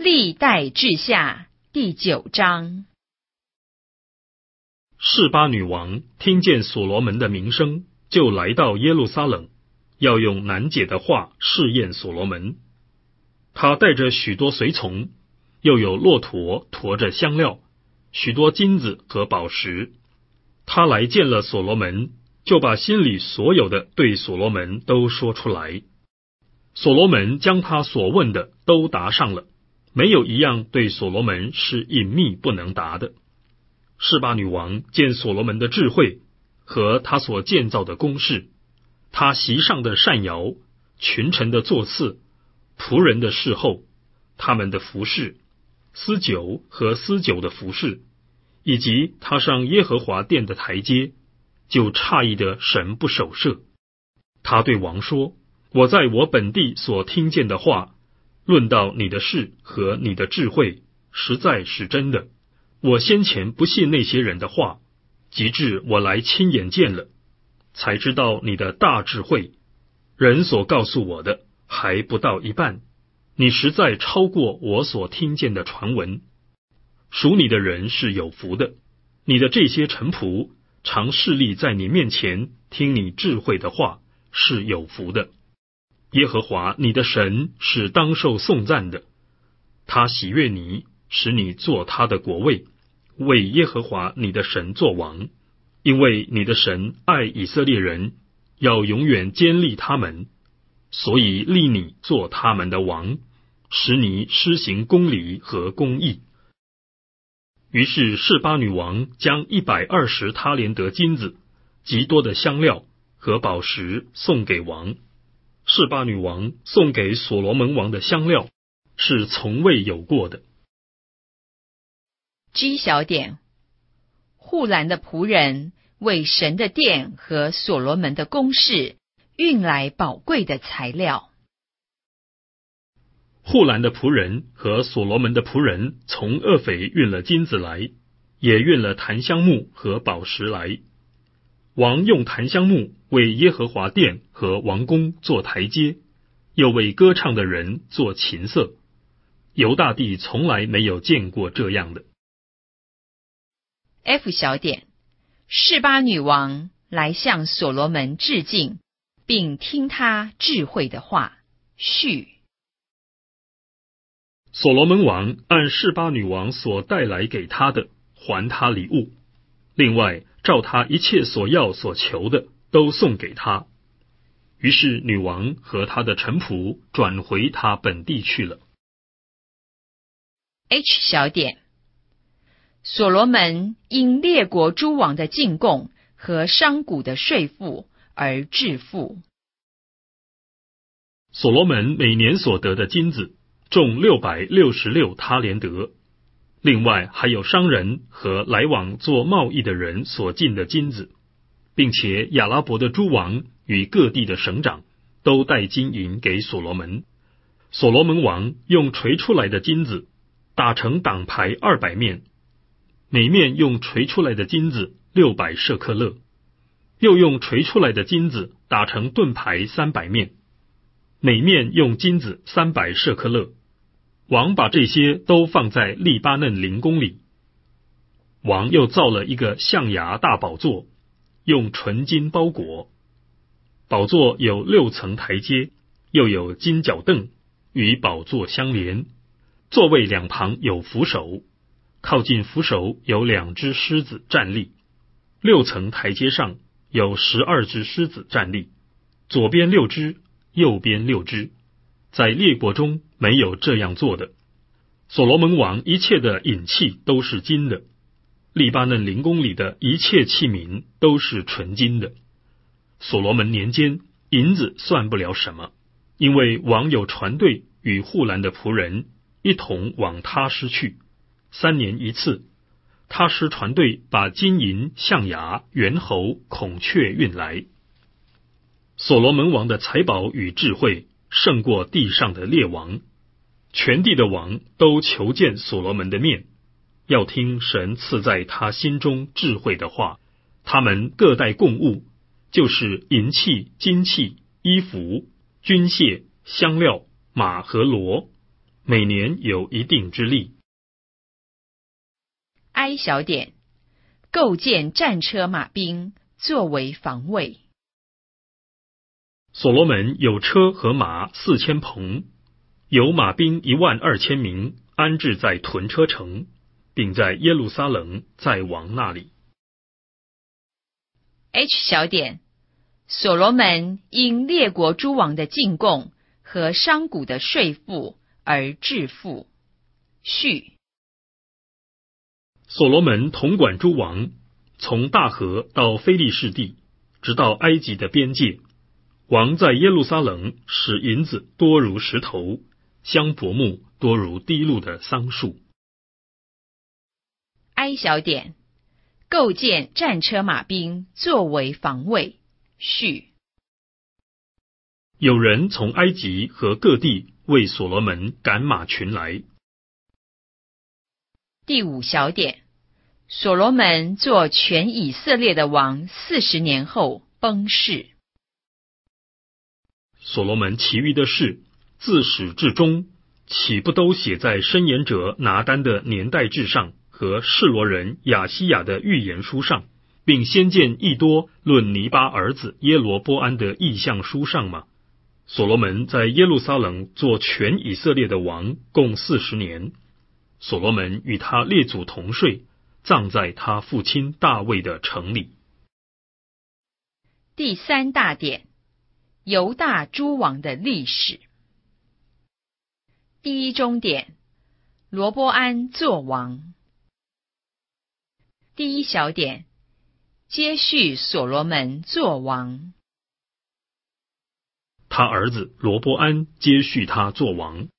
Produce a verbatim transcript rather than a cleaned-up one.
历代志下第九章。 示巴女王听见所罗门的名声，就来到耶路撒冷，要用难解的话试验所罗门。他带着许多随从，又有骆驼驮着香料，许多金子和宝石。他来见了所罗门，就把心里所有的对所罗门都说出来。所罗门将他所问的都答上了，没有一样对所罗门是隐秘不能答的。示巴女王见所罗门的智慧和他所建造的宫室，他席上的膳肴，群臣的座次，仆人的侍候，他们的服饰，司酒和司酒的服饰，以及他上耶和华殿的台阶，就诧异的神不守舍。他对王说：我在我本地所听见的话，论到你的事和你的智慧，实在是真的。我先前不信那些人的话，及至我来亲眼见了，才知道你的大智慧。人所告诉我的还不到一半，你实在超过我所听见的传闻。属你的人是有福的，你的这些臣仆常侍立在你面前，听你智慧的话，是有福的。耶和华你的神是当受颂赞的，他喜悦你，使你做他的国位，为耶和华你的神作王。因为你的神爱以色列人，要永远坚立他们，所以立你做他们的王，使你施行公理和公义。于是示巴女王将一百二十他连得金子、极多的香料和宝石送给王。示巴女王送给所罗门王的香料是从未有过的。 G 小点，户兰的仆人为神的殿和所罗门的宫室运来宝贵的材料。 户兰的仆人和所罗门的仆人从厄斐运了金子来，也运了檀香木和宝石来。王用檀香木为耶和华殿和王宫做台阶，又为歌唱的人做琴瑟。犹大地从来没有见过这样的。 F 小点，示巴女王来向所罗门致敬，并听他智慧的话。序。 所罗门王按示巴女王所带来给他的，还他礼物，另外照他一切所要所求的都送给他。于是女王和他的臣仆转回他本地去了。 H 小点，所罗门因列国诸王的进贡和商贾的税赋而致富。 所罗门每年所得的金子重六百六十六他连得，另外还有商人和来往做贸易的人所进的金子，并且亚拉伯的诸王与各地的省长都带金银给所罗门。所罗门王用锤出来的金子打成挡牌二百面，每面用锤出来的金子六百舍克勒，又用锤出来的金子打成盾牌三百面，每面用金子三百舍克勒。王把这些都放在利巴嫩灵宫里。王又造了一个象牙大宝座，用纯金包裹。宝座有六层台阶，又有金脚凳，与宝座相连。座位两旁有扶手，靠近扶手有两只狮子站立。六层台阶上有十二只狮子站立，左边六只，右边六只。在列国中没有这样做的。所罗门王一切的引器都是金的，利巴嫩灵宫里的一切器皿都是纯金的。所罗门年间，银子算不了什么，因为王有船队与户兰的仆人一同往他施去，三年一次。他施船队把金银、象牙、猿猴、孔雀运来。所罗门王的财宝与智慧胜过地上的列王，全地的王都求见所罗门的面，要听神赐在他心中智慧的话。他们各带供物，就是银器、金器、衣服、军械、香料、马和骡。 每年有一定之例。 I 小点，构建战车马兵作为防卫。 所罗门有车和马四千棚，有马兵一万二千名，安置在屯车城，并在耶路撒冷在王那里。 H 小点，所罗门因列国诸王的进贡和商贾的税赋而致富。序。 所罗门统管诸王，从大河到非利士地，直到埃及的边界。王在耶路撒冷使银子多如石头，香柏木多如滴露的桑树。 I 小点，构建战车马兵作为防卫。序。 有人从埃及和各地为所罗门赶马群来。 第五小点，所罗门做全以色列的王四十年后崩逝。 所罗门其余的事，自始至终，岂不都写在申言者拿单的年代志上和示罗人亚西亚的预言书上，并先见益多论尼巴儿子耶罗波安的异象书上吗？所罗门在耶路撒冷做全以色列的王共四十年。所罗门与他列祖同睡，葬在他父亲大卫的城里。 第三大点，犹大诸王的历史。第一中点，罗波安作王。第一小点，接续所罗门作王。 他儿子罗波安接续他作王。